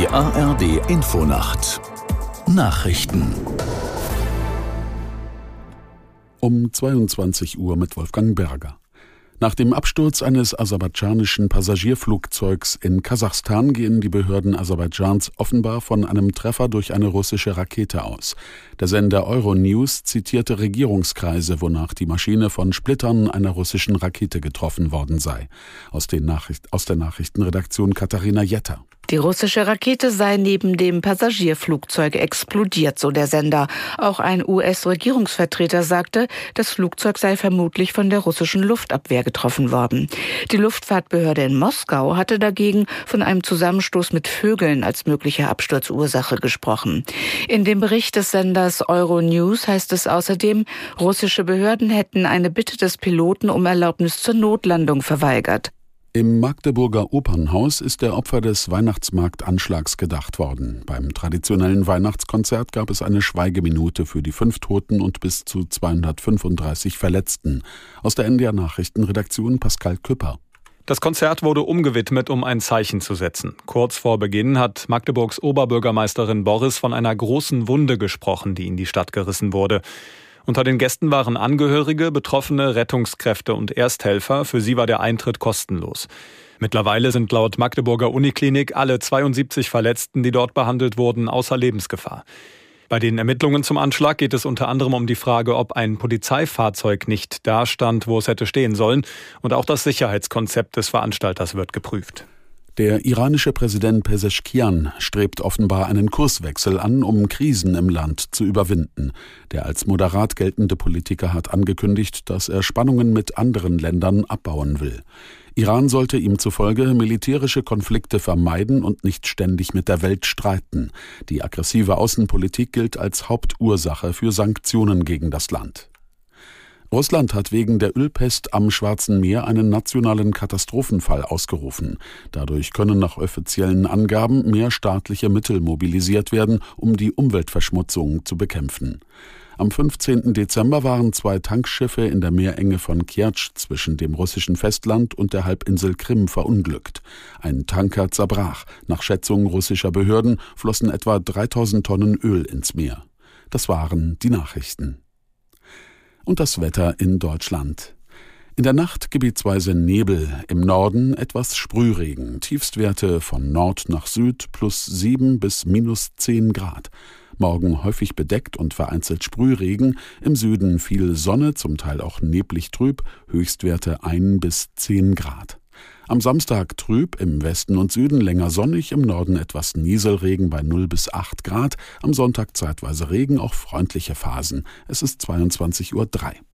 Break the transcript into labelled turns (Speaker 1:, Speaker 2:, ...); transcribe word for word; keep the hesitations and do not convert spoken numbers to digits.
Speaker 1: Die A R D Infonacht Nachrichten
Speaker 2: um zweiundzwanzig Uhr mit Wolfgang Berger. Nach dem Absturz eines aserbaidschanischen Passagierflugzeugs in Kasachstan gehen die Behörden Aserbaidschans offenbar von einem Treffer durch eine russische Rakete aus. Der Sender Euronews zitierte Regierungskreise, wonach die Maschine von Splittern einer russischen Rakete getroffen worden sei. Aus, den Nachricht- aus der Nachrichtenredaktion Katharina Jetter.
Speaker 3: Die russische Rakete sei neben dem Passagierflugzeug explodiert, so der Sender. Auch ein U S-Regierungsvertreter sagte, das Flugzeug sei vermutlich von der russischen Luftabwehr getroffen worden. Die Luftfahrtbehörde in Moskau hatte dagegen von einem Zusammenstoß mit Vögeln als möglicher Absturzursache gesprochen. In dem Bericht des Senders Euronews heißt es außerdem, russische Behörden hätten eine Bitte des Piloten um Erlaubnis zur Notlandung verweigert.
Speaker 2: Im Magdeburger Opernhaus ist der Opfer des Weihnachtsmarktanschlags gedacht worden. Beim traditionellen Weihnachtskonzert gab es eine Schweigeminute für die fünf Toten und bis zu zweihundertfünfunddreißig Verletzten. Aus der N D R-Nachrichtenredaktion Pascal Küpper.
Speaker 4: Das Konzert wurde umgewidmet, um ein Zeichen zu setzen. Kurz vor Beginn hat Magdeburgs Oberbürgermeisterin Borres von einer großen Wunde gesprochen, die in die Stadt gerissen wurde. Unter den Gästen waren Angehörige, Betroffene, Rettungskräfte und Ersthelfer. Für sie war der Eintritt kostenlos. Mittlerweile sind laut Magdeburger Uniklinik alle zweiundsiebzig Verletzten, die dort behandelt wurden, außer Lebensgefahr. Bei den Ermittlungen zum Anschlag geht es unter anderem um die Frage, ob ein Polizeifahrzeug nicht da stand, wo es hätte stehen sollen. Und auch das Sicherheitskonzept des Veranstalters wird geprüft.
Speaker 2: Der iranische Präsident Pezeschkian strebt offenbar einen Kurswechsel an, um Krisen im Land zu überwinden. Der als moderat geltende Politiker hat angekündigt, dass er Spannungen mit anderen Ländern abbauen will. Iran sollte ihm zufolge militärische Konflikte vermeiden und nicht ständig mit der Welt streiten. Die aggressive Außenpolitik gilt als Hauptursache für Sanktionen gegen das Land. Russland hat wegen der Ölpest am Schwarzen Meer einen nationalen Katastrophenfall ausgerufen. Dadurch können nach offiziellen Angaben mehr staatliche Mittel mobilisiert werden, um die Umweltverschmutzung zu bekämpfen. Am fünfzehnten Dezember waren zwei Tankschiffe in der Meerenge von Kertsch zwischen dem russischen Festland und der Halbinsel Krim verunglückt. Ein Tanker zerbrach. Nach Schätzungen russischer Behörden flossen etwa dreitausend Tonnen Öl ins Meer. Das waren die Nachrichten. Und das Wetter in Deutschland. In der Nacht gebietsweise Nebel, im Norden etwas Sprühregen, Tiefstwerte von Nord nach Süd plus sieben bis minus zehn Grad. Morgen häufig bedeckt und vereinzelt Sprühregen, im Süden viel Sonne, zum Teil auch neblig trüb, Höchstwerte ein bis zehn Grad. Am Samstag trüb, im Westen und Süden länger sonnig, im Norden etwas Nieselregen bei null bis acht Grad, am Sonntag zeitweise Regen, auch freundliche Phasen. Es ist zweiundzwanzig Uhr drei.